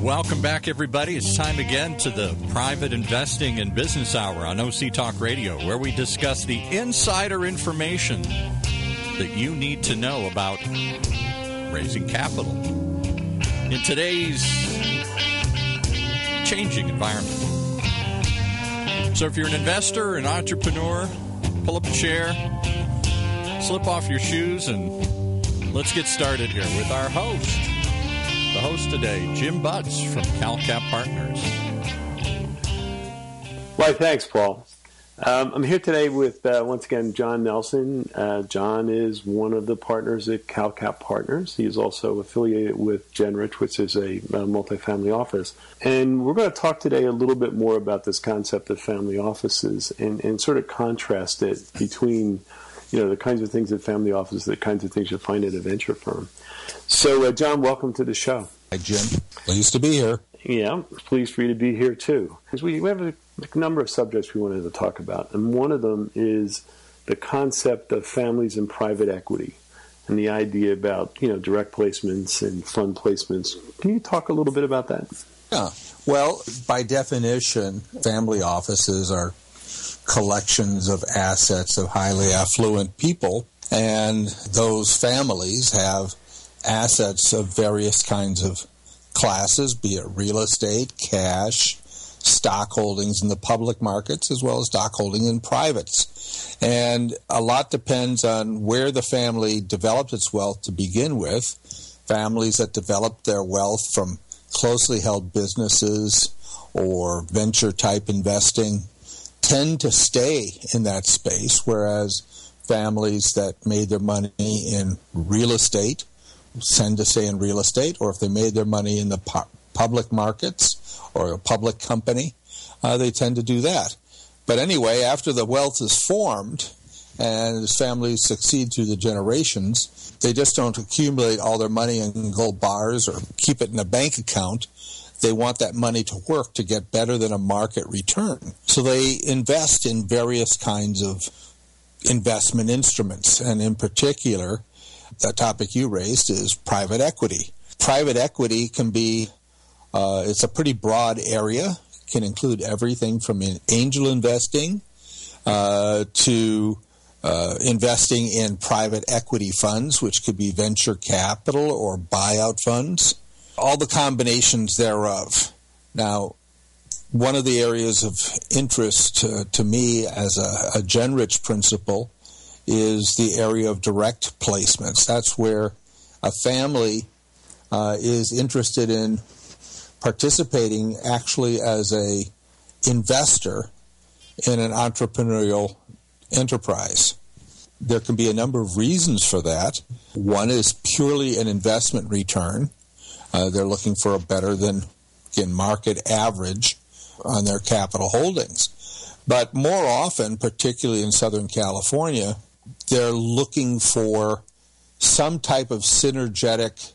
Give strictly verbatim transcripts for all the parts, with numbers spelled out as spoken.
welcome back, everybody. It's time again to the Private Investing and Business Hour on O C Talk Radio, where we discuss the insider information that you need to know about raising capital in today's changing environment. So if you're an investor, an entrepreneur, pull up a chair, slip off your shoes, and let's get started here with our host. The host today, Jim Butts from CalCap Partners. Why, thanks, Paul. Um, I'm here today with, uh, once again, John Nelson. Uh, John is one of the partners at CalCap Partners. He is also affiliated with Genrich, which is a, a multifamily office. And we're going to talk today a little bit more about this concept of family offices and, and sort of contrast it between, you know, the kinds of things at family offices, the kinds of things you find at a venture firm. So, uh, John, welcome to the show. Hi, Jim. Pleased to be here. Yeah, pleased for you to be here, too. Because we, we have a, a number of subjects we wanted to talk about, and one of them is the concept of families and private equity and the idea about, you know, direct placements and fund placements. Can you talk a little bit about that? Yeah. Well, by definition, family offices are collections of assets of highly affluent people, and those families have assets of various kinds of classes, be it real estate, cash, stock holdings in the public markets, as well as stock holding in privates. And a lot depends on where the family developed its wealth to begin with. Families that developed their wealth from closely held businesses or venture-type investing tend to stay in that space, whereas families that made their money in real estate tend to stay in real estate, or if they made their money in the pu- public markets or a public company, uh, they tend to do that. But anyway, after the wealth is formed and as families succeed through the generations, they just don't accumulate all their money in gold bars or keep it in a bank account. They want that money to work to get better than a market return. So they invest in various kinds of investment instruments, and in particular, the topic you raised is private equity. Private equity can be, uh, it's a pretty broad area, can include everything from angel investing uh, to uh, investing in private equity funds, which could be venture capital or buyout funds, all the combinations thereof. Now, one of the areas of interest uh, to me as a, a Genrich principle is the area of direct placements. That's where a family uh, is interested in participating actually as a investor in an entrepreneurial enterprise. There can be a number of reasons for that. One is purely an investment return. Uh, they're looking for a better than, again, market average on their capital holdings. But more often, particularly in Southern California, they're looking for some type of synergetic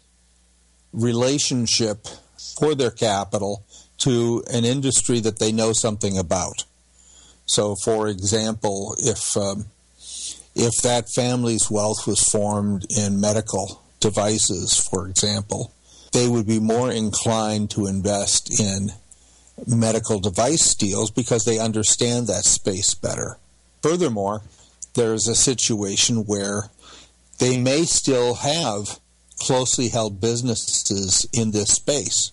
relationship for their capital to an industry that they know something about. So, for example, if um, if that family's wealth was formed in medical devices, for example, they would be more inclined to invest in medical device deals because they understand that space better. Furthermore, there's a situation where they may still have closely held businesses in this space.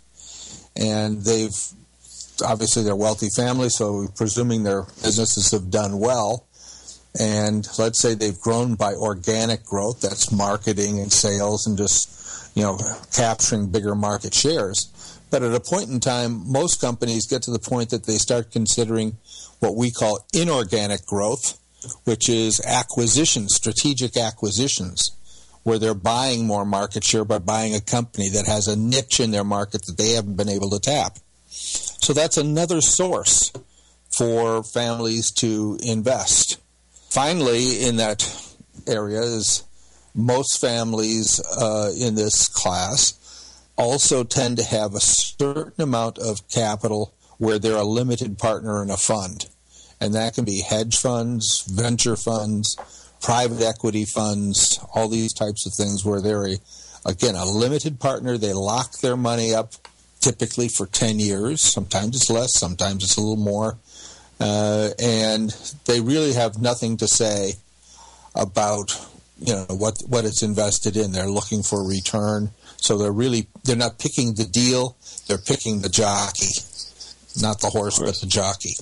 And they've, obviously they're wealthy families, so presuming their businesses have done well, and let's say they've grown by organic growth, that's marketing and sales and just, you know, capturing bigger market shares. But at a point in time, most companies get to the point that they start considering what we call inorganic growth, which is acquisitions, strategic acquisitions, where they're buying more market share by buying a company that has a niche in their market that they haven't been able to tap. So that's another source for families to invest. Finally, in that area is most families uh, in this class also tend to have a certain amount of capital where they're a limited partner in a fund. And that can be hedge funds, venture funds, private equity funds, all these types of things where they're, a, again, a limited partner. They lock their money up typically for ten years. Sometimes it's less, sometimes it's a little more. Uh, and they really have nothing to say about, you know, what what it's invested in. They're looking for a return. So they're really, they're not picking the deal, they're picking the jockey. Not the horse, but the jockey.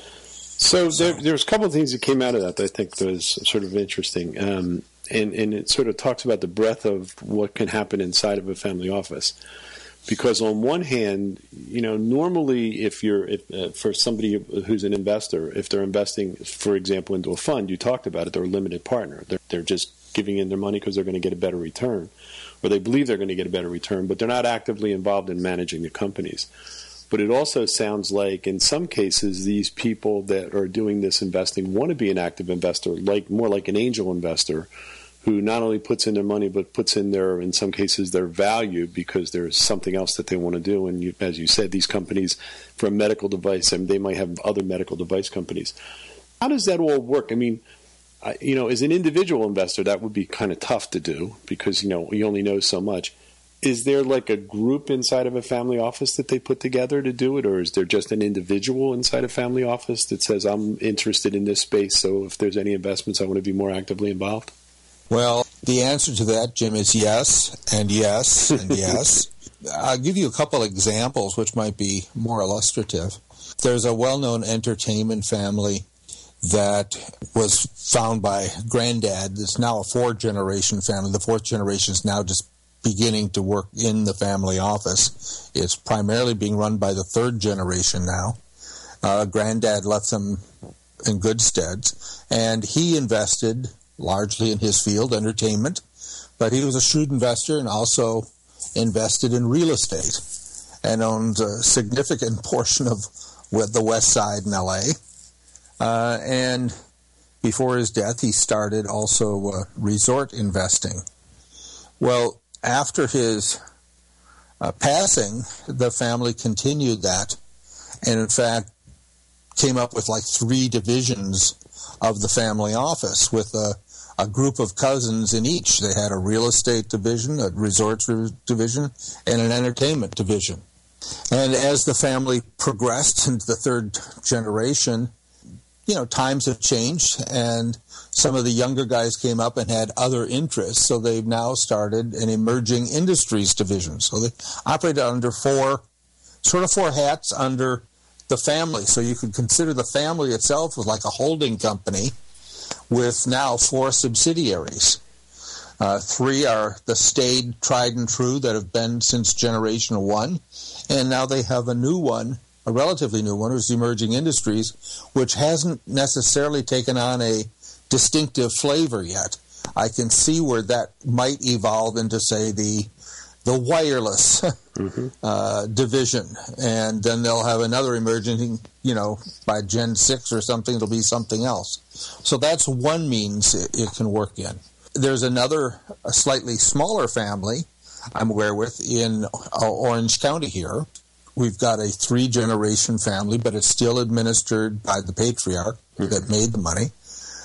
So there, there's a couple of things that came out of that that I think was sort of interesting. Um, and, and it sort of talks about the breadth of what can happen inside of a family office. Because on one hand, you know, normally if you're, if, uh, for somebody who's an investor, if they're investing, for example, into a fund, you talked about it, they're a limited partner. They're, they're just giving in their money because they're going to get a better return. Or they believe they're going to get a better return, but they're not actively involved in managing the companies. But it also sounds like in some cases these people that are doing this investing want to be an active investor, like more like an angel investor, who not only puts in their money but puts in their, in some cases, their value because there's something else that they want to do. And you, as you said, these companies, for a medical device, I mean, they might have other medical device companies. How does that all work? I mean, I, you know, as an individual investor, that would be kind of tough to do because, you know, you only know so much. Is there like a group inside of a family office that they put together to do it, or is there just an individual inside a family office that says, I'm interested in this space, so if there's any investments, I want to be more actively involved? Well, the answer to that, Jim, is yes, and yes, and yes. I'll give you a couple examples which might be more illustrative. There's a well-known entertainment family that was found by Granddad. It's now a four-generation family. The fourth generation is now just beginning to work in the family office. It's primarily being run by the third generation now. Uh, Granddad left them in good stead, and he invested largely in his field, entertainment, but he was a shrewd investor and also invested in real estate and owned a significant portion of the West Side in L A. Uh, and before his death, he started also uh, resort investing. Well, after his uh, passing, the family continued that, and in fact came up with like three divisions of the family office with a, a group of cousins in each. They had a real estate division, a resorts division, and an entertainment division. And as the family progressed into the third generation, you know, times have changed, and some of the younger guys came up and had other interests, so they've now started an emerging industries division. So they operated under four, sort of four hats under the family. So you could consider the family itself was like a holding company with now four subsidiaries. Uh, three are the staid, tried and true that have been since generation one, and now they have a new one, a relatively new one, who's Emerging Industries, which hasn't necessarily taken on a distinctive flavor yet. I can see where that might evolve into, say, the the wireless mm-hmm. uh, division, and then they'll have another emerging, you know, by Gen six or something, it'll be something else. So that's one means it, it can work in. There's another, a slightly smaller family I'm aware with in uh, Orange County here. We've got a three-generation family, but it's still administered by the patriarch mm-hmm. that made the money.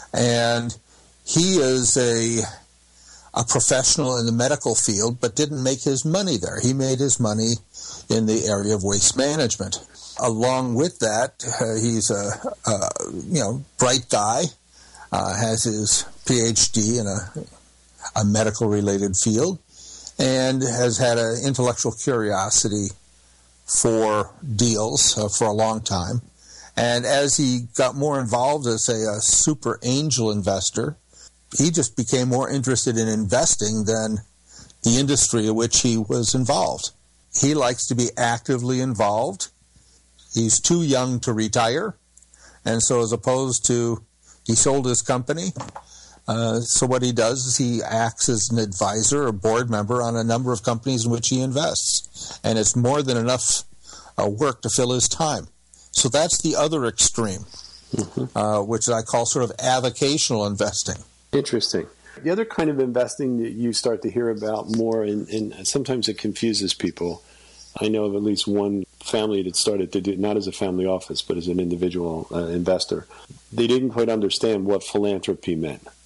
And he is a a professional in the medical field, but didn't make his money there. He made his money in the area of waste management. Along with that, uh, he's a, a you know bright guy, uh, has his P H D in a, a medical-related field, and has had an intellectual curiosity for deals uh, for a long time. And as he got more involved as, say, a super angel investor, he just became more interested in investing than the industry in which he was involved. He likes to be actively involved. He's too young to retire, and so as opposed to, he sold his company. Uh, so what he does is he acts as an advisor or board member on a number of companies in which he invests, and it's more than enough uh, work to fill his time. So that's the other extreme, mm-hmm. uh, which I call sort of avocational investing. Interesting. The other kind of investing that you start to hear about more, and, and sometimes it confuses people. I know of at least one family that started to do, not as a family office, but as an individual uh, investor. They didn't quite understand what philanthropy meant.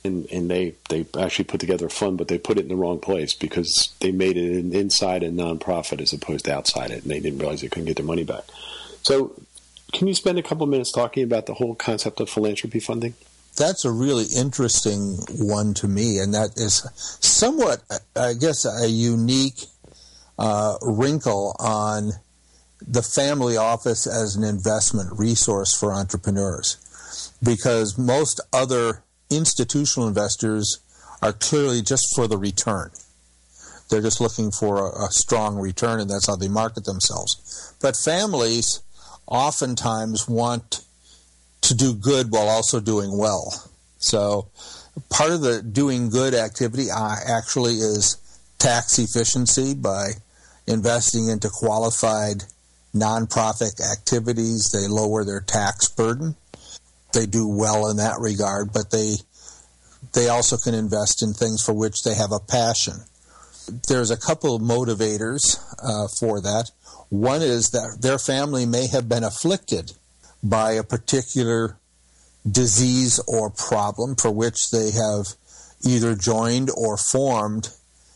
And, and they, they actually put together a fund, but they put it in the wrong place because they made it in, inside a nonprofit as opposed to outside it, and they didn't realize they couldn't get their money back. So can you spend a couple of minutes talking about the whole concept of philanthropy funding? That's a really interesting one to me, and that is somewhat, I guess, a unique uh, wrinkle on the family office as an investment resource for entrepreneurs, because most other institutional investors are clearly just for the return. They're just looking for a, a strong return, and that's how they market themselves. But families oftentimes want to do good while also doing well. So part of the doing good activity uh, actually is tax efficiency by investing into qualified nonprofit activities. They lower their tax burden. They do well in that regard, but they they also can invest in things for which they have a passion. There's a couple of motivators uh, for that. One is that their family may have been afflicted by a particular disease or problem for which they have either joined or formed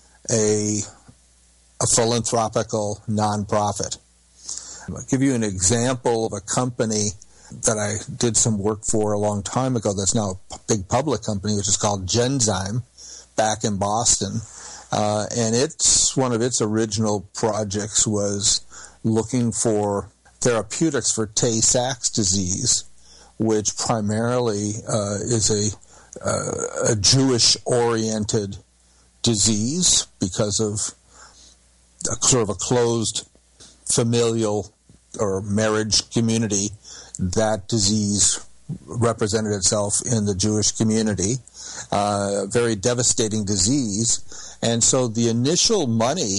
a, a philanthropical nonprofit. I'll give you an example of a company that I did some work for a long time ago that's now a big public company, which is called Genzyme, back in Boston. Uh, and it's one of its original projects was looking for therapeutics for Tay-Sachs disease, which primarily uh, is a, uh, a Jewish-oriented disease because of a, sort of a closed familial or marriage community. That disease represented itself in the Jewish community, uh, a very devastating disease. And so the initial money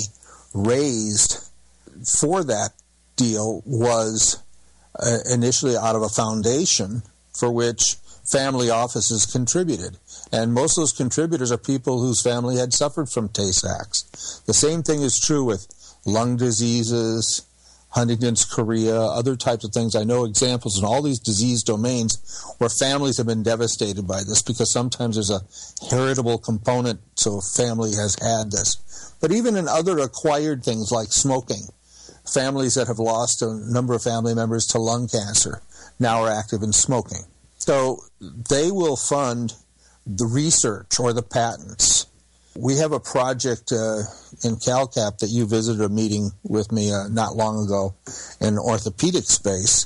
raised for that deal was uh, initially out of a foundation for which family offices contributed. And most of those contributors are people whose family had suffered from Tay-Sachs. The same thing is true with lung diseases, Huntington's chorea, other types of things. I know examples in all these disease domains where families have been devastated by this because sometimes there's a heritable component, so a family has had this. But even in other acquired things like smoking, families that have lost a number of family members to lung cancer now are active in smoking. So they will fund the research or the patents. We have a project uh, in CalCap that you visited a meeting with me uh, not long ago in the orthopedic space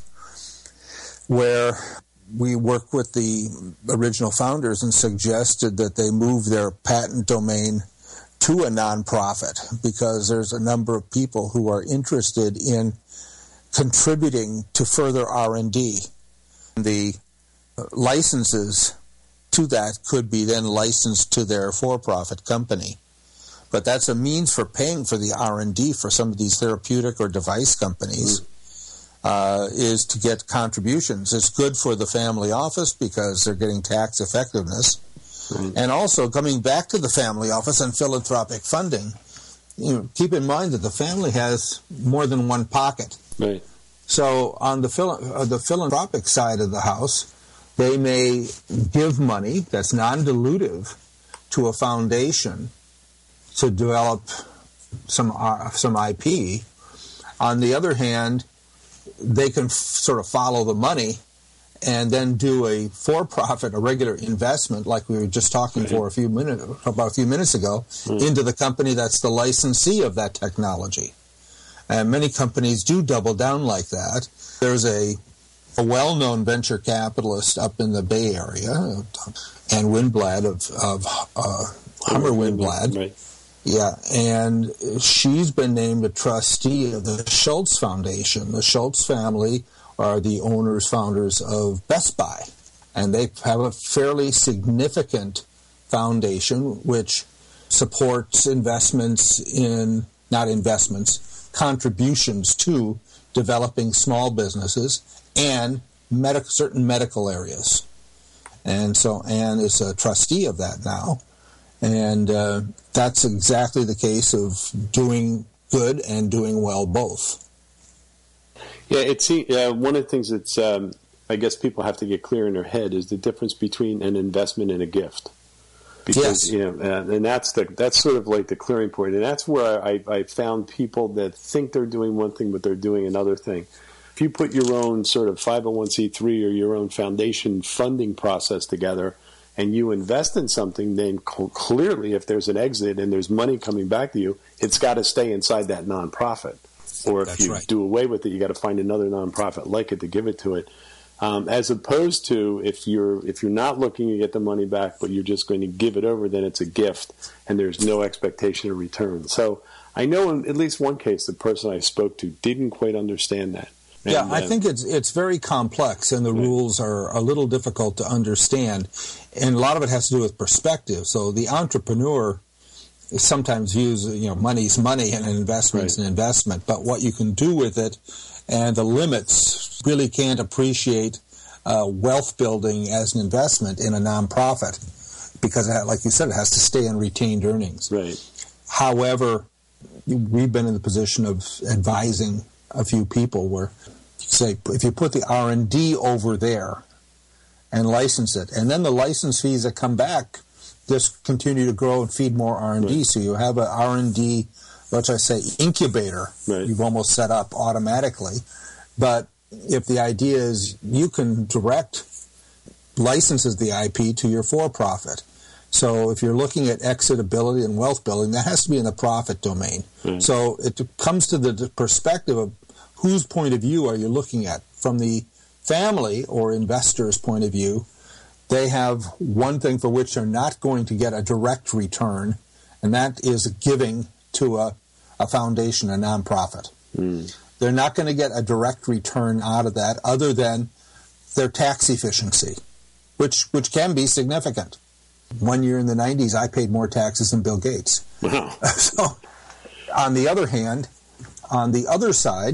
where we worked with the original founders and suggested that they move their patent domain to a nonprofit because there's a number of people who are interested in contributing to further R and D. The licenses to that could be then licensed to their for-profit company. But that's a means for paying for the R and D for some of these therapeutic or device companies, mm. uh, is to get contributions. It's good for the family office because they're getting tax effectiveness. Mm. And also, coming back to the family office and philanthropic funding, you know, keep in mind that the family has more than one pocket. Right. So on the, phil- uh, the philanthropic side of the house, they may give money that's non-dilutive to a foundation to develop some uh, some I P. On the other hand, they can f- sort of follow the money and then do a for-profit, a regular investment, like we were just talking for a few minutes about a few minutes ago, mm. into the company that's the licensee of that technology. And many companies do double down like that. There's a A well-known venture capitalist up in the Bay Area, Ann Winblad of, of uh, Hummer Winblad. Right. Yeah, and she's been named a trustee of the Schultz Foundation. The Schultz family are the owners, founders of Best Buy, and they have a fairly significant foundation which supports investments in, not investments, contributions to developing small businesses and medic- certain medical areas. And so Anne is a trustee of that now. And uh, that's exactly the case of doing good and doing well both. Yeah, it's uh, one of the things that's, um, I guess people have to get clear in their head is the difference between an investment and a gift. Because, yes. you know, uh, and that's the that's sort of like the clearing point, and that's where I, I found people that think they're doing one thing, but they're doing another thing. If you put your own sort of five oh one c three or your own foundation funding process together, and you invest in something, then cl- clearly, if there's an exit and there's money coming back to you, it's got to stay inside that nonprofit. Or if That's you right. do away with it, you got to find another nonprofit like it to give it to it. Um, as opposed to if you're if you're not looking to get the money back, but you're just going to give it over, then it's a gift, and there's no expectation of return. So I know in at least one case, the person I spoke to didn't quite understand that. And, yeah, I uh, think it's it's very complex, and the right. rules are a little difficult to understand, and a lot of it has to do with perspective. So the entrepreneur sometimes views, you know, money's money and an investment's right. an investment, but what you can do with it and the limits really can't appreciate uh, wealth building as an investment in a nonprofit because, it, like you said, it has to stay in retained earnings. Right. However, we've been in the position of advising a few people where, say, if you put the R and D over there and license it, and then the license fees that come back just continue to grow and feed more R and D. Right. So you have an R and D, let's I say, incubator right. you've almost set up automatically. But if the idea is you can direct licenses the I P to your for-profit. So if you're looking at exitability and wealth building, that has to be in the profit domain. Right. So it comes to the perspective of whose point of view are you looking at. From the family or investor's point of view, they have one thing for which they're not going to get a direct return, and that is giving to a, a foundation, a nonprofit. Mm. They're not going to get a direct return out of that other than their tax efficiency, which which can be significant. One year in the nineties, I paid more taxes than Bill Gates. Wow. So, on the other hand, on the other side,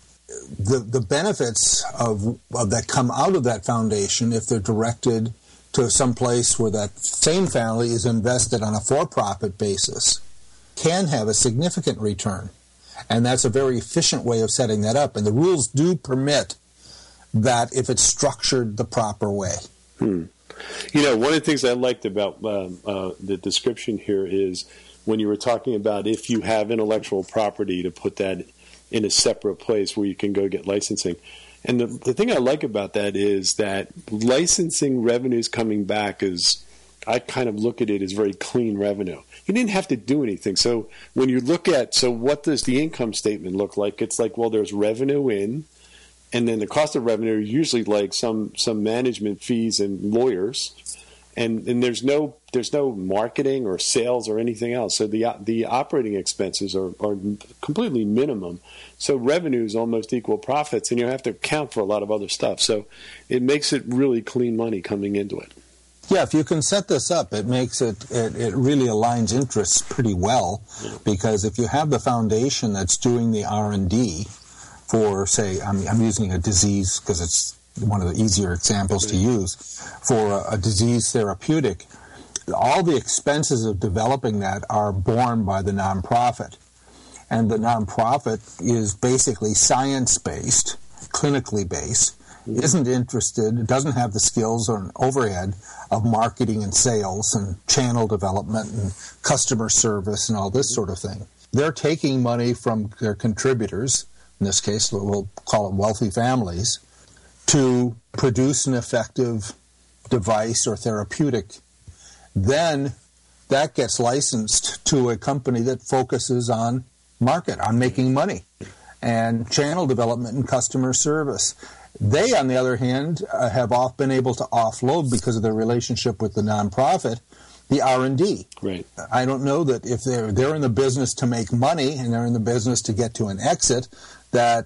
the the benefits of, of that come out of that foundation, if they're directed to some place where that same family is invested on a for-profit basis, can have a significant return. And that's a very efficient way of setting that up. And the rules do permit that if it's structured the proper way. Hmm. You know, one of the things I liked about um, uh, the description here is when you were talking about if you have intellectual property, to put that in a separate place where you can go get licensing. And the, the thing I like about that is that licensing revenues coming back is, I kind of look at it as very clean revenue. You didn't have to do anything. So when you look at, so what does the income statement look like? It's like, well, there's revenue in, and then the cost of revenue are usually like some, some management fees and lawyers, and, and there's no there's no marketing or sales or anything else. So the the operating expenses are, are completely minimum. So revenues almost equal profits, and you have to account for a lot of other stuff. So it makes it really clean money coming into it. Yeah, if you can set this up, it makes it, it, it really aligns interests pretty well, because if you have the foundation that's doing the R and D for, say, I'm, I'm using a disease because it's one of the easier examples to use, for a, a disease therapeutic, all the expenses of developing that are borne by the nonprofit. And the nonprofit is basically science-based, clinically based, isn't interested, doesn't have the skills or an overhead of marketing and sales and channel development and customer service and all this sort of thing. They're taking money from their contributors, in this case we'll call it wealthy families, to produce an effective device or therapeutic. Then that gets licensed to a company that focuses on market, on making money, and channel development and customer service. They, on the other hand, uh, have off been able to offload, because of their relationship with the nonprofit, the R and D. Right. I don't know that if they're they're in the business to make money and they're in the business to get to an exit, that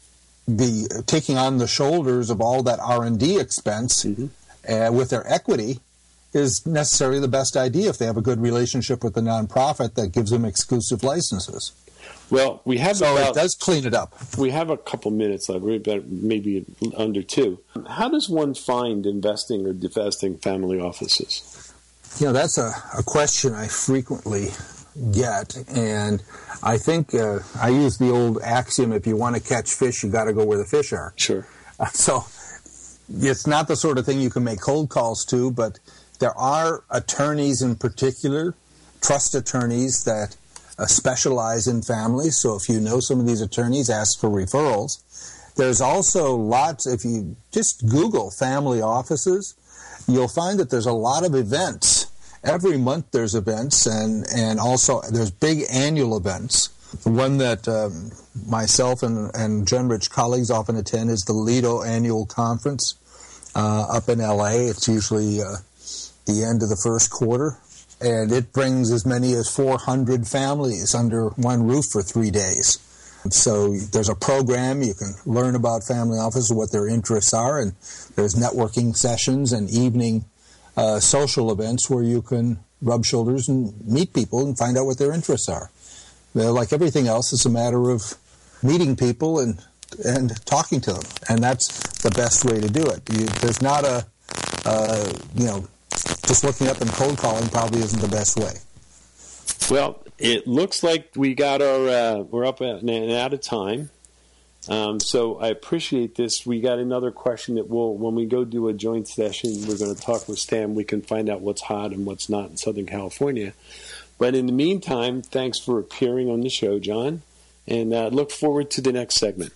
the taking on the shoulders of all that R and D expense mm-hmm. uh, with their equity is necessarily the best idea if they have a good relationship with the nonprofit that gives them exclusive licenses. Well, we have so about, it does clean it up. We have a couple minutes left, maybe under two. How does one find investing or divesting family offices? You know, that's a, a question I frequently get, and I think uh, I use the old axiom: if you want to catch fish, you got to go where the fish are. Sure. Uh, so it's not the sort of thing you can make cold calls to, but There are attorneys in particular, trust attorneys that uh, specialize in families. So if you know some of these attorneys, ask for referrals. There's also lots, if you just Google family offices, you'll find that there's a lot of events. Every month there's events, and, and also there's big annual events. The one that um, myself and, and Genrich colleagues often attend is the Lido Annual Conference uh, up in L A. It's usually uh, the end of the first quarter, and it brings as many as four hundred families under one roof for three days. So there's a program. You can learn about family offices, what their interests are, and there's networking sessions and evening uh, social events where you can rub shoulders and meet people and find out what their interests are. Well, like everything else, it's a matter of meeting people and and talking to them, and that's the best way to do it. You, there's not a, uh, you know, just looking up and cold calling probably isn't the best way. Well, it looks like we got our, uh, we're up at, and out of time. Um, so I appreciate this. We got another question that we'll, when we go do a joint session, we're going to talk with Stan. We can find out what's hot and what's not in Southern California. But in the meantime, thanks for appearing on the show, John, and uh, look forward to the next segment.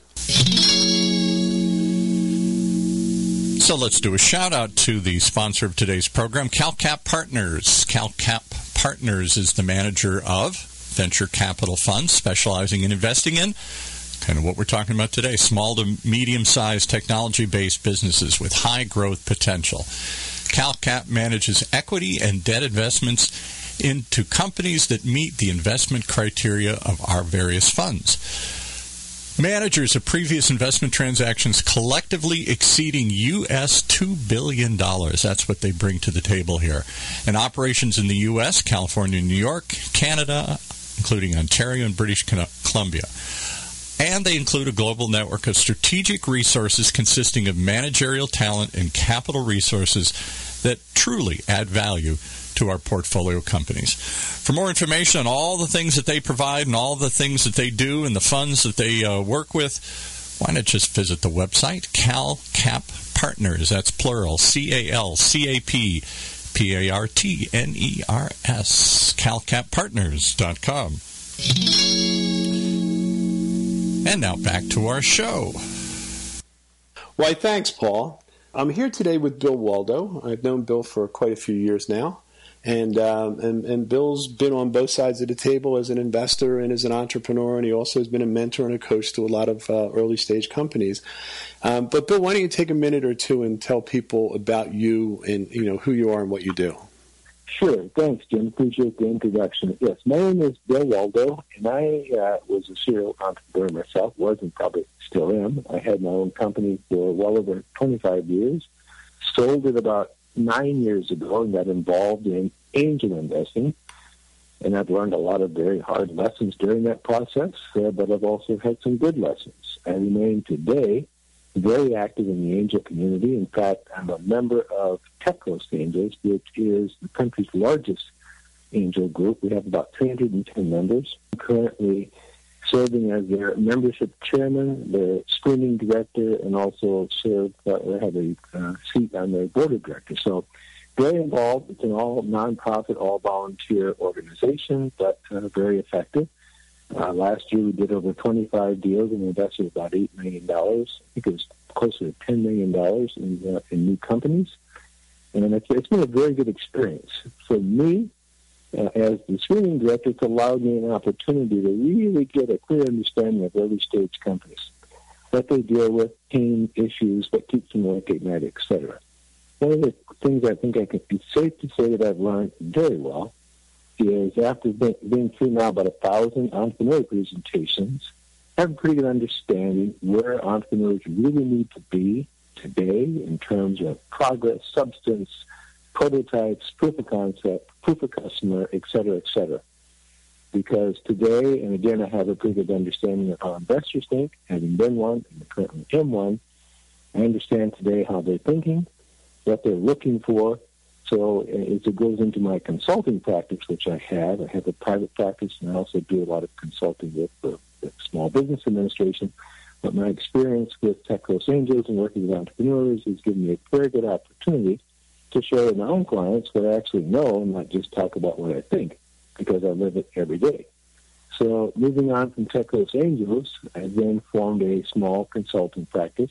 So let's do a shout-out to the sponsor of today's program, CalCap Partners. CalCap Partners is the manager of venture capital funds specializing in investing in kind of what we're talking about today, small to medium-sized technology-based businesses with high growth potential. CalCap manages equity and debt investments into companies that meet the investment criteria of our various funds. Managers of previous investment transactions collectively exceeding U S two billion dollars. That's what they bring to the table here. And operations in the U S, California, New York, Canada, including Ontario and British Columbia. And they include a global network of strategic resources consisting of managerial talent and capital resources that truly add value to our portfolio companies. For more information on all the things that they provide and all the things that they do and the funds that they uh, work with, why not just visit the website, CalCap Partners. That's plural, C A L C A P P A R T N E R S, cal cap partners dot com. And now back to our show. Why, thanks, Paul. I'm here today with Bill Waldo. I've known Bill for quite a few years now. And, um, and and Bill's been on both sides of the table as an investor and as an entrepreneur, and he also has been a mentor and a coach to a lot of uh, early-stage companies. Um, but, Bill, why don't you take a minute or two and tell people about you and, you know, who you are and what you do? Sure. Thanks, Jim. Appreciate the introduction. Yes, my name is Bill Waldo, and I uh, was a serial entrepreneur myself, was and probably still am. I had my own company for well over twenty-five years, sold it about nine years ago, and got involved in angel investing. And I've learned a lot of very hard lessons during that process, uh, but I've also had some good lessons. I remain today very active in the angel community. In fact, I'm a member of Techos Angels, which is the country's largest angel group. We have about three hundred ten members. I'm currently serving as their membership chairman, their screening director, and also serve uh, or have a uh, seat on their board of directors. So very involved. It's an all nonprofit, all volunteer organization, but uh, very effective. Uh, last year we did over twenty-five deals and invested about eight million dollars. I think it was closer to ten million dollars in, uh, in new companies. And it's, it's been a very good experience. For me, uh, as the screening director, it's allowed me an opportunity to really get a clear understanding of early-stage companies, what they deal with, pain issues, what keeps them awake at night, et cetera. One of the things I think I can be safe to say that I've learned very well is after being through now about a thousand entrepreneur presentations, I have a pretty good understanding where entrepreneurs really need to be today in terms of progress, substance, prototypes, proof of concept, proof of customer, et cetera, et cetera. Because today, and again, I have a pretty good understanding of how investors think, having been one and currently am one. I understand today how they're thinking, what they're looking for. So as it goes into my consulting practice, which I have, I have a private practice, and I also do a lot of consulting with the, the Small Business Administration. But my experience with Techos Angels and working with entrepreneurs has given me a very good opportunity to share with my own clients what I actually know and not just talk about what I think, because I live it every day. So moving on from Tech Coast Angels, I then formed a small consulting practice.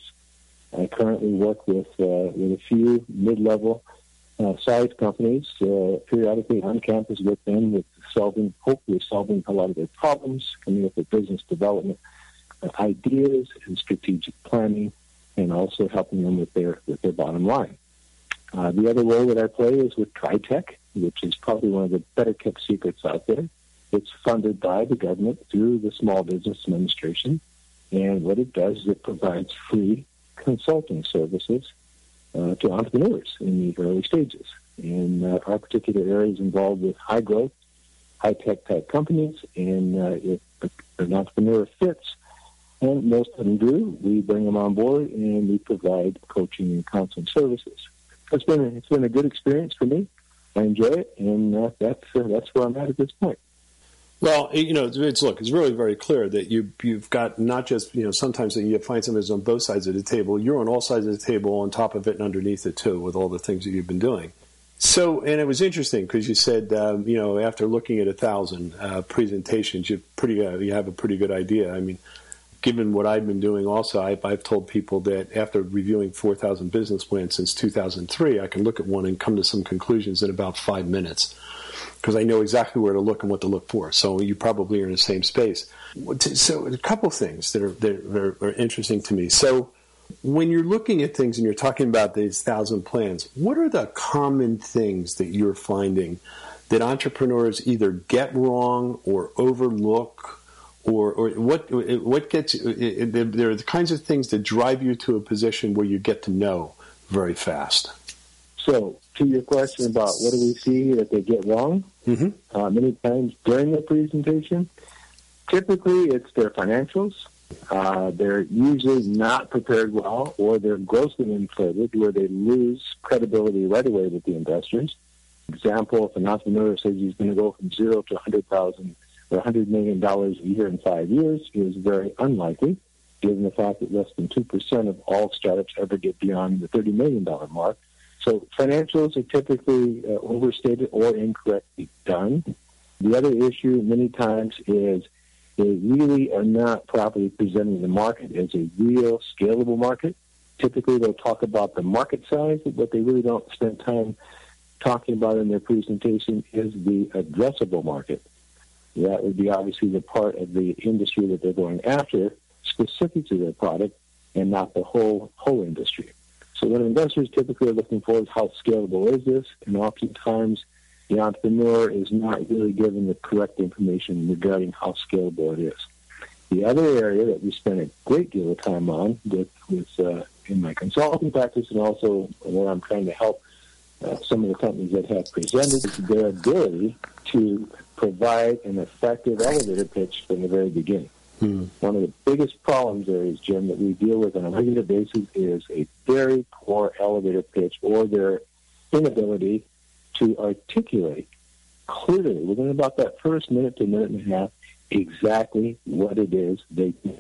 I currently work with uh, with a few mid-level uh, size companies, uh, periodically on campus with them, with solving, hopefully solving a lot of their problems, coming up with business development uh, ideas and strategic planning, and also helping them with their with their bottom line. Uh, the other role that I play is with TriTech, which is probably one of the better kept secrets out there. It's funded by the government through the Small Business Administration, and what it does is it provides free consulting services uh, to entrepreneurs in the early stages. And uh, our particular area is involved with high growth, high tech type companies, and uh, if an entrepreneur fits, and most of them do, we bring them on board and we provide coaching and counseling services. It's been a, it's been a good experience for me. I enjoy it, and uh, that's uh, that's where I'm at at this point. Well, you know, it's look, it's really very clear that you you've got not just, you know, sometimes you find somebody who's on both sides of the table. You're on all sides of the table, on top of it and underneath it too, with all the things that you've been doing. So, and it was interesting because you said, um, you know, after looking at a thousand uh, presentations, you pretty uh, you have a pretty good idea. I mean, given what I've been doing, also, I've, I've told people that after reviewing four thousand business plans since two thousand three, I can look at one and come to some conclusions in about five minutes. Because I know exactly where to look and what to look for. So you probably are in the same space. So a couple things that are, that are, are interesting to me. So when you're looking at things and you're talking about these thousand plans, what are the common things that you're finding that entrepreneurs either get wrong or overlook, or, or what what gets? There are the kinds of things that drive you to a position where you get to know very fast. So, to your question about what do we see that they get wrong, mm-hmm. uh, many times during the presentation, typically it's their financials. Uh, they're usually not prepared well, or they're grossly inflated, where they lose credibility right away with the investors. Example, if an entrepreneur says he's going to go from zero to one hundred thousand dollars or one hundred million dollars a year in five years, is very unlikely, given the fact that less than two percent of all startups ever get beyond the thirty million dollars mark. So financials are typically uh, overstated or incorrectly done. The other issue many times is they really are not properly presenting the market as a real scalable market. Typically they'll talk about the market size, but what they really don't spend time talking about in their presentation is the addressable market. That would be obviously the part of the industry that they're going after, specific to their product, and not the whole whole industry. So what investors typically are looking for is how scalable is this, and oftentimes the entrepreneur is not really given the correct information regarding how scalable it is. The other area that we spend a great deal of time on with, with uh, in my consulting practice, and also where I'm trying to help uh, some of the companies that have presented, is their ability to provide an effective elevator pitch from the very beginning. Hmm. One of the biggest problems areas, Jim, that we deal with on a regular basis is a very poor elevator pitch, or their inability to articulate clearly within about that first minute to minute and a half exactly what it is they do.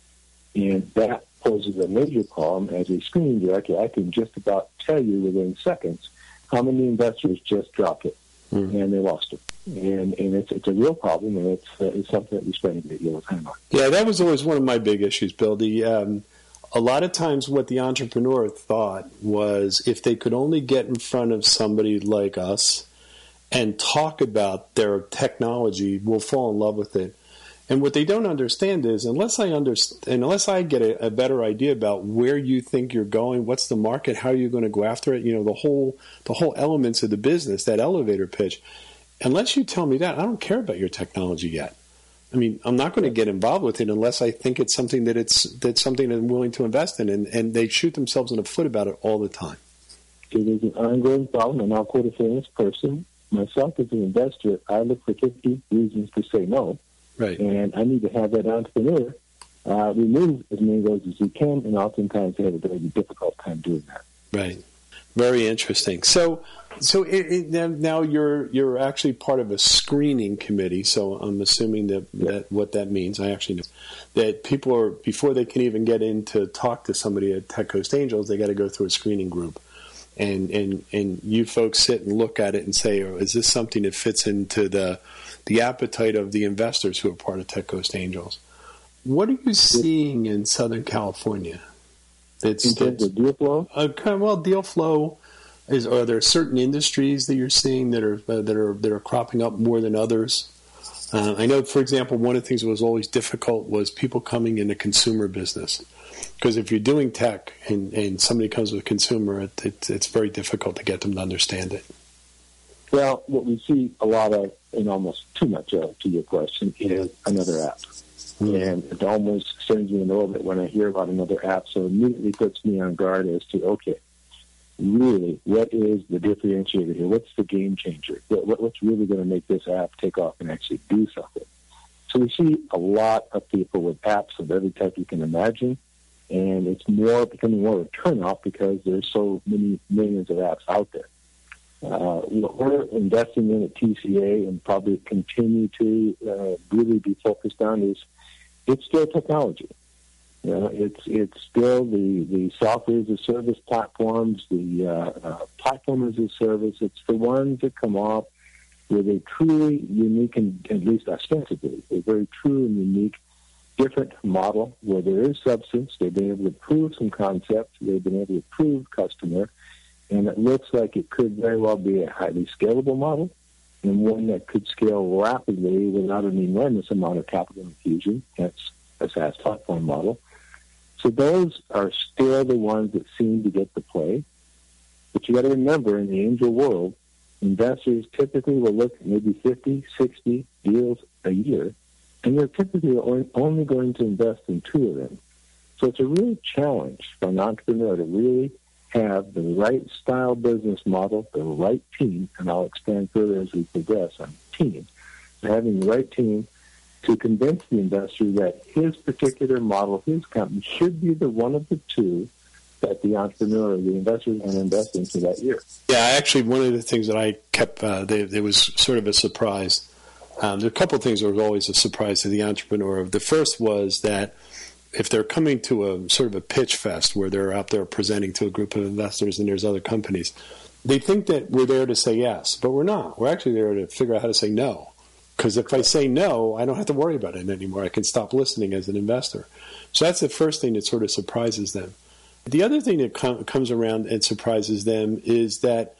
And that poses a major problem. As a screening director, I can just about tell you within seconds how many investors just dropped it, hmm. and they lost it. And and it's it's a real problem, and it's uh, it's something that we spend a great deal of time on. Yeah, that was always one of my big issues, Bill. The um, a lot of times, what the entrepreneur thought was if they could only get in front of somebody like us and talk about their technology, we'll fall in love with it. And what they don't understand is unless I understand, unless I get a, a better idea about where you think you're going, what's the market, how are you going to go after it, you know, the whole the whole elements of the business, that elevator pitch. Unless you tell me that, I don't care about your technology yet. I mean, I'm not going to get involved with it unless I think it's something that it's that's something that I'm willing to invest in. And, and they shoot themselves in the foot about it all the time. It is an ongoing problem, and I'll quote a famous person. Myself as an investor, I look for fifty reasons to say no. Right. And I need to have that entrepreneur uh, remove as many of those as he can, and oftentimes they have a very difficult time doing that. Right. Very interesting. So, so it, it, now you're you're actually part of a screening committee. So I'm assuming that, that what that means. I actually know that people are, before they can even get in to talk to somebody at Tech Coast Angels, they got to go through a screening group. and and and you folks sit and look at it and say, oh, is this something that fits into the the appetite of the investors who are part of Tech Coast Angels? What are you seeing in Southern California? It's, in terms of deal flow? Uh, well, deal flow is. Are there certain industries that you're seeing that are uh, that are that are cropping up more than others? Uh, I know, for example, one of the things that was always difficult was people coming into consumer business. Because if you're doing tech and, and somebody comes with consumer, it, it, it's very difficult to get them to understand it. Well, what we see a lot of, and almost too much of, to your question, is another app. Mm-hmm. And it almost sends me in orbit when I hear about another app, so it immediately puts me on guard as to, okay, really, what is the differentiator here? What's the game changer? What, what, what's really going to make this app take off and actually do something? So we see a lot of people with apps of every type you can imagine, and it's more becoming more of a turnoff because there's so many millions of apps out there. Uh, what we're investing in at T C A and probably continue to uh, really be focused on is it's still technology. You know, it's it's still the, the software as a service platforms, the uh, uh, platform as a service. It's the ones that come off with a truly unique and at least ostensibly a very true and unique different model where there is substance. They've been able to prove some concepts. They've been able to prove customer. And it looks like it could very well be a highly scalable model and one that could scale rapidly without an enormous amount of capital infusion. That's a SaaS platform model. So those are still the ones that seem to get the play. But you got to remember, in the angel world, investors typically will look at maybe fifty, sixty deals a year, and they're typically only going to invest in two of them. So it's a real challenge for an entrepreneur to really have the right style business model, the right team, and I'll expand further as we progress on team, having the right team to convince the investor that his particular model, his company, should be the one of the two that the entrepreneur or the investor is going to invest into that year. Yeah, actually, one of the things that I kept, uh, they, it was sort of a surprise. Um, there are a couple of things that were always a surprise to the entrepreneur. The first was that if they're coming to a sort of a pitch fest where they're out there presenting to a group of investors and there's other companies, they think that we're there to say yes, but we're not. We're actually there to figure out how to say no. Because if I say no, I don't have to worry about it anymore. I can stop listening as an investor. So that's the first thing that sort of surprises them. The other thing that com- comes around and surprises them is that,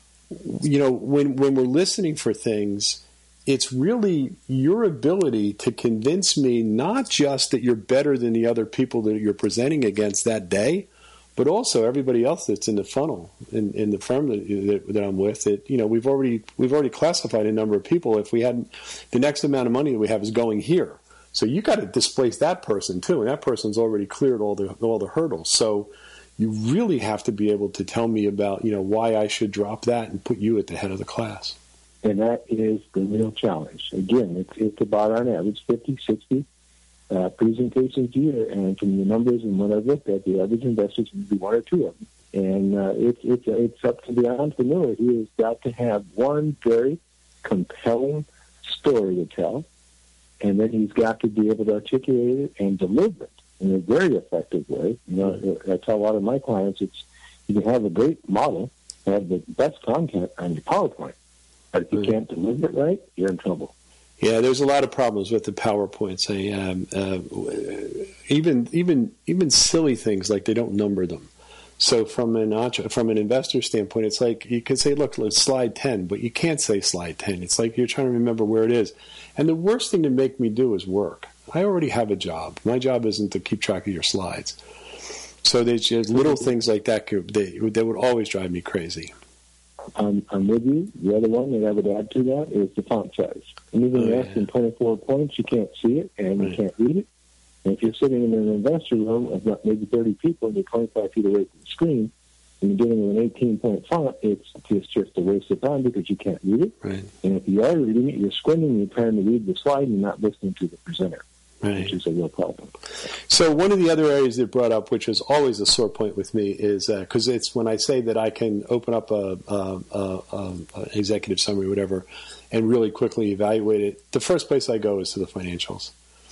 you know, when when we're listening for things, it's really your ability to convince me not just that you're better than the other people that you're presenting against that day, but also everybody else that's in the funnel in, in the firm that, that, that I'm with. That, you know, we've already we've already classified a number of people. If we had the next amount of money that we have is going here, so you got to displace that person too, and that person's already cleared all the all the hurdles. So you really have to be able to tell me about, you know, why I should drop that and put you at the head of the class. And that is the real challenge. Again, it's it's about on average fifty, sixty Uh, presentations a year, and from the numbers and what I've looked at, the average investors would be one or two of them. And uh, it's it's it's up to the entrepreneur. He has got to have one very compelling story to tell, and then he's got to be able to articulate it and deliver it in a very effective way. You know, I tell a lot of my clients, it's you can have a great model, have the best content on your PowerPoint, but if you mm-hmm. can't deliver it right, you're in trouble. Yeah, there's a lot of problems with the PowerPoints. I, um, uh, even even even silly things like they don't number them. So from an from an investor standpoint, it's like you could say, "Look, let's slide ten," but you can't say slide ten. It's like you're trying to remember where it is. And the worst thing to make me do is work. I already have a job. My job isn't to keep track of your slides. So there's just little things like that they that would always drive me crazy. I'm, I'm with you. The other one that I would add to that is the font size. Anything oh, less yeah. than twenty-four points, you can't see it and right. you can't read it. And if you're sitting in an investor room of maybe thirty people and you're twenty-five feet away from the screen and you're dealing with an eighteen-point font, it's just, just a waste of time because you can't read it. Right. And if you are reading it, you're squinting, you're trying to read the slide and you're not listening to the presenter. Right. Which is a real problem. So one of the other areas that brought up, which is always a sore point with me, is because uh, it's when I say that I can open up a, a, a, a, a executive summary, whatever, and really quickly evaluate it. The first place I go is to the financials.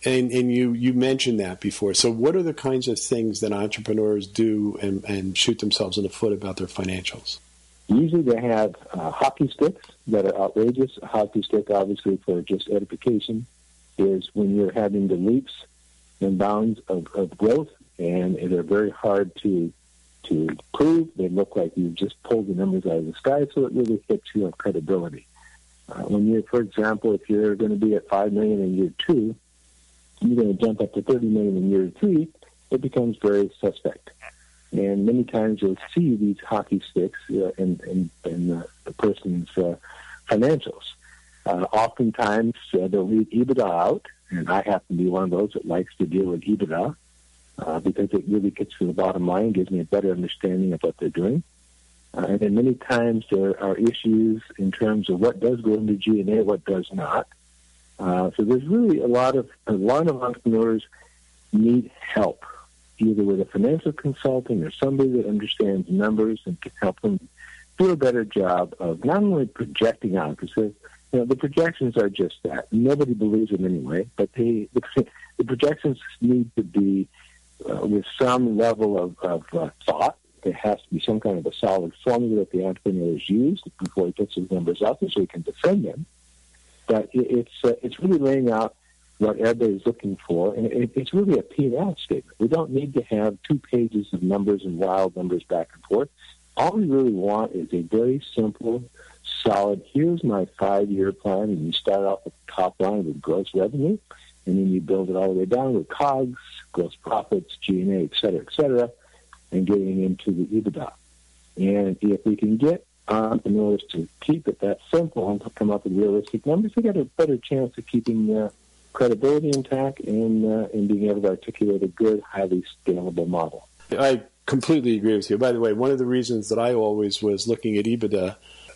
And, and you, you mentioned that before. So what are the kinds of things that entrepreneurs do and, and shoot themselves in the foot about their financials? Usually they have uh, hockey sticks that are outrageous. A hockey stick, obviously, for just edification, is when you're having the leaps and bounds of, of growth, and they're very hard to to prove. They look like you just pulled the numbers out of the sky, so it really hits you on credibility. Uh, when you, for example, if you're going to be at five million dollars in year two, you're going to jump up to thirty million dollars in year three, it becomes very suspect. And many times you'll see these hockey sticks uh, in, in, in uh, the person's uh, financials. Uh, oftentimes uh, they'll leave EBITDA out, and I happen to be one of those that likes to deal with EBITDA uh, because it really gets to the bottom line, gives me a better understanding of what they're doing. Uh, and then many times there are issues in terms of what does go into G and A, what does not. Uh, so there's really a lot of a lot of entrepreneurs need help, either with a financial consultant or somebody that understands numbers and can help them do a better job of not only projecting out, because you know, the projections are just that. Nobody believes them anyway, but they, the, the projections need to be uh, with some level of, of uh, thought. There has to be some kind of a solid formula that the entrepreneurs use before he puts his numbers out there so he can defend them. But it, it's uh, it's really laying out what everybody's looking for, and it, it's really a P and L statement. We don't need to have two pages of numbers and wild numbers back and forth. All we really want is a very simple, solid, here's my five-year plan, and you start off with the top line with gross revenue, and then you build it all the way down with C O G S, gross profits, G and A, et cetera, et cetera, and getting into the EBITDA. And if we can get entrepreneurs to keep it that simple and to come up with realistic numbers, they got a better chance of keeping uh, credibility intact and uh, and being able to articulate a good, highly scalable model. I completely agree with you. By the way, one of the reasons that I always was looking at EBITDA,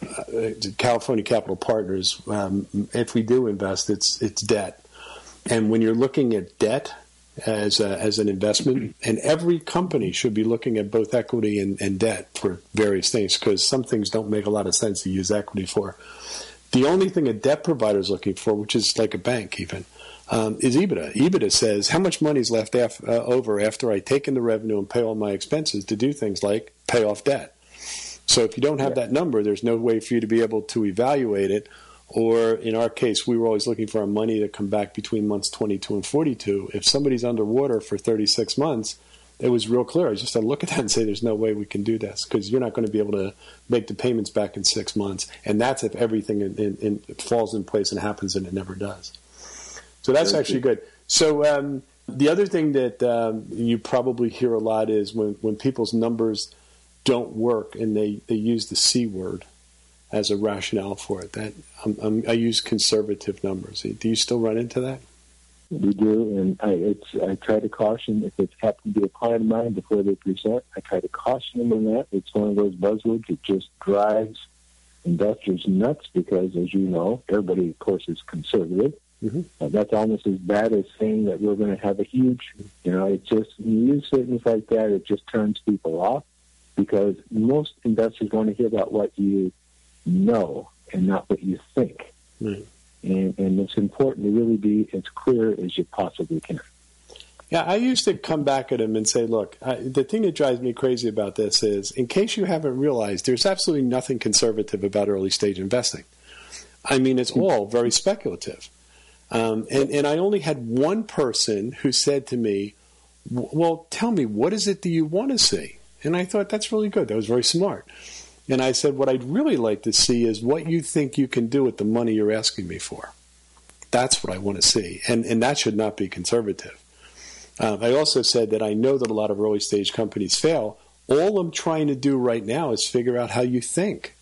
uh, California Capital Partners, um, if we do invest, it's it's debt. And when you're looking at debt as a, as an investment, and every company should be looking at both equity and, and debt for various things, because some things don't make a lot of sense to use equity for. The only thing a debt provider is looking for, which is like a bank even, um, is EBITDA. EBITDA says how much money is left af- uh, over after I take in the revenue and pay all my expenses to do things like pay off debt. So if you don't have yeah. that number, there's no way for you to be able to evaluate it. Or in our case, we were always looking for our money to come back between months twenty-two and forty-two. If somebody's underwater for thirty-six months, it was real clear. I just had to look at that and say, there's no way we can do this, because you're not going to be able to make the payments back in six months. And that's if everything in, in, in falls in place and happens, and it never does. So that's Very actually good. good. So um, the other thing that um, you probably hear a lot is when, when people's numbers don't work and they, they use the C word as a rationale for it. That um, um, I use conservative numbers. Do you still run into that? We do, and I, it's, I try to caution if it's happened to be a client of mine before they present. I try to caution them on that. It's one of those buzzwords that just drives investors nuts because, as you know, everybody, of course, is conservative. Mm-hmm. Uh, that's almost as bad as saying that we're going to have a huge, you know, it just, when you use statements like that, it just turns people off because most investors want to hear about what you know and not what you think. Right. And, and it's important to really be as clear as you possibly can. Yeah, I used to come back at him and say, look, I, the thing that drives me crazy about this is, in case you haven't realized, there's absolutely nothing conservative about early stage investing. I mean, it's all very speculative. Um, and, and I only had one person who said to me, well, tell me, what is it that you want to see? And I thought, that's really good. That was very smart. And I said, what I'd really like to see is what you think you can do with the money you're asking me for. That's what I want to see. And, and that should not be conservative. Uh, I also said that I know that a lot of early stage companies fail. All I'm trying to do right now is figure out how you think.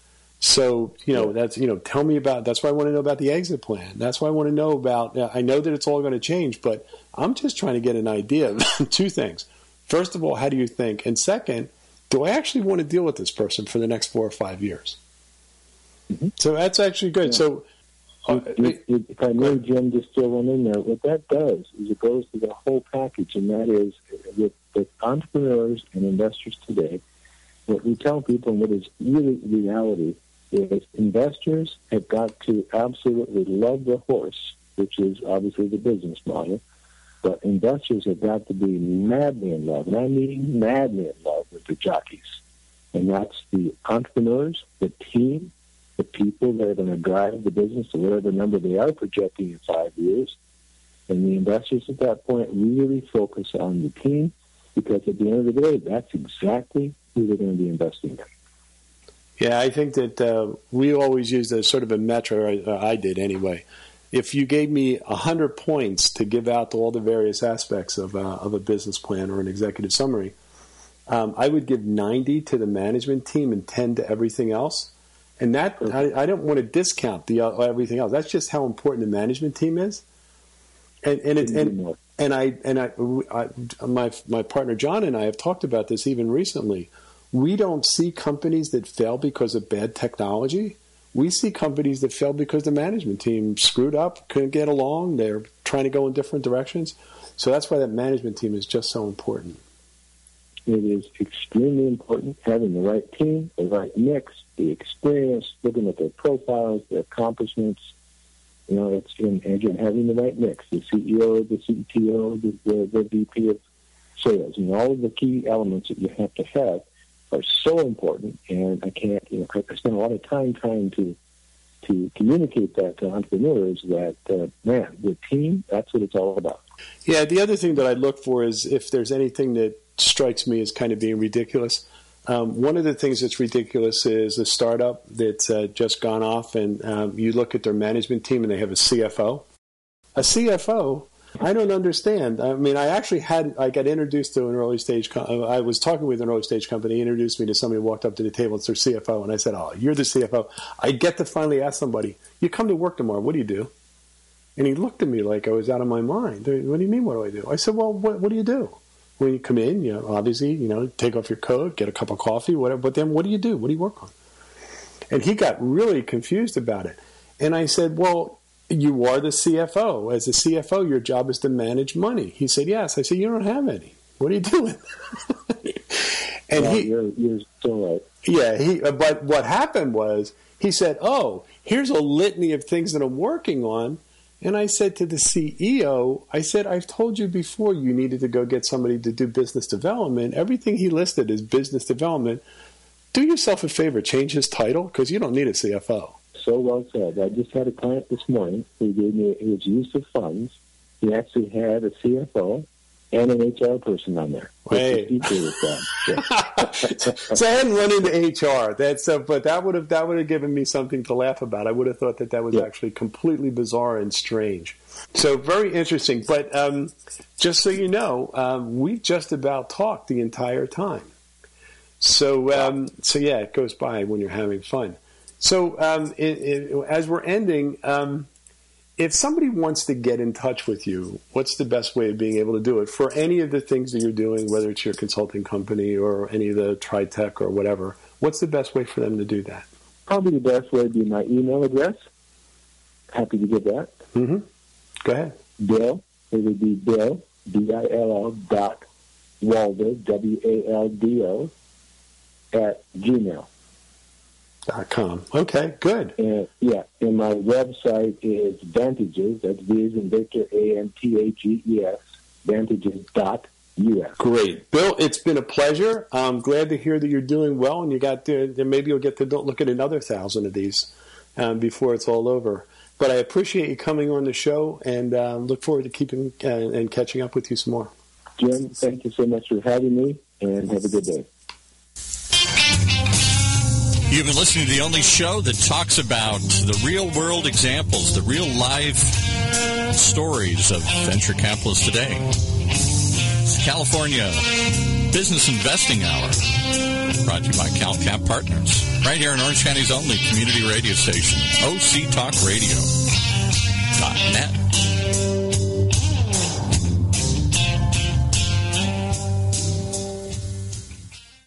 So, you know, that's, you know, tell me about, that's why I want to know about the exit plan. That's why I want to know about, I know that it's all going to change, but I'm just trying to get an idea of two things. First of all, how do you think? And second, do I actually want to deal with this person for the next four or five years? Mm-hmm. So that's actually good. Yeah. So, uh, it, it, if I may, Jim, just throw one in there, what that does is it goes to the whole package, and that is with, with entrepreneurs and investors today, what we tell people and what is really reality is investors have got to absolutely love the horse which is obviously the business model. But investors have got to be madly in love, and I mean madly in love with the jockeys. And that's the entrepreneurs, the team, the people that are going to drive the business to whatever number they are projecting in five years. And the investors at that point really focus on the team, because at the end of the day, that's exactly who they're going to be investing in. Yeah, I think that uh, we always used as sort of a metric, or I did anyway. If you gave me one hundred points to give out to all the various aspects of, uh, of a business plan or an executive summary, um, I would give ninety to the management team and ten to everything else. And that I, I don't want to discount the uh, everything else. That's just how important the management team is. And and it, and and I and I, I my my partner John and I have talked about this even recently. We don't see companies that fail because of bad technology. We see companies that fail because the management team screwed up, couldn't get along. They're trying to go in different directions. So that's why that management team is just so important. It is extremely important, having the right team, the right mix, the experience, looking at their profiles, their accomplishments. You know, it's in, again, having the right mix, the C E O, the C T O, the, the, the V P of sales, and all of the key elements that you have to have are so important, and I can't, you know, I spend a lot of time trying to to communicate that to entrepreneurs that, uh, man, the team, that's what it's all about. Yeah, the other thing that I look for is if there's anything that strikes me as kind of being ridiculous. Um, one of the things that's ridiculous is a startup that's uh, just gone off, and um, you look at their management team and they have a C F O. A C F O, I don't understand. I mean, I actually had, I got introduced to an early stage, com- I was talking with an early stage company, he introduced me to somebody who walked up to the table, it's their C F O, and I said, oh, you're the C F O. I get to finally ask somebody, you come to work tomorrow, what do you do? And he looked at me like I was out of my mind. What do you mean, what do I do? I said, well, what, what do you do? When you come in, you know, obviously, you know, take off your coat, get a cup of coffee, whatever, but then what do you do? What do you work on? And he got really confused about it. And I said, well, you are the C F O. As a C F O, your job is to manage money. He said, yes. I said, you don't have any. What are you doing? and well, he, you're, you're still right. Yeah, he, but what happened was he said, oh, here's a litany of things that I'm working on. And I said to the C E O, I said, I've told you before you needed to go get somebody to do business development. Everything he listed is business development. Do yourself a favor, change his title, because you don't need a C F O. So well said. I just had a client this morning who gave me his use of funds. He actually had a C F O and an H R person on there. Wait. So. so I hadn't run into H R. That's uh, but that would have that would have given me something to laugh about. I would have thought that that was yeah. actually completely bizarre and strange. So very interesting. But um, just so you know, um, we just about talked the entire time. So um, so yeah, it goes by when you're having fun. So um, it, it, as we're ending. Um, If somebody wants to get in touch with you, what's the best way of being able to do it for any of the things that you're doing, whether it's your consulting company or any of the TriTech or whatever? What's the best way for them to do that? Probably the best way would be my email address. Happy to give that. Mm-hmm. Go ahead. Bill, it would be Bill, B I L L dot Waldo, W A L D O, at gmail. Dot com. Okay, good. And, yeah, and my website is Vantages, that's V as in Victor, A N T H E E S, Vantages dot U S. Great. Bill, it's been a pleasure. I'm glad to hear that you're doing well, and you got to, then maybe you'll get to look at another thousand of these um, before it's all over. But I appreciate you coming on the show, and uh, look forward to keeping uh, and catching up with you some more. Jim, thank you so much for having me, and have a good day. You've been listening to the only show that talks about the real-world examples, the real live stories of venture capitalists today. It's California Business Investing Hour, brought to you by CalCap Partners, right here in Orange County's only community radio station, O C Talk Radio dot net.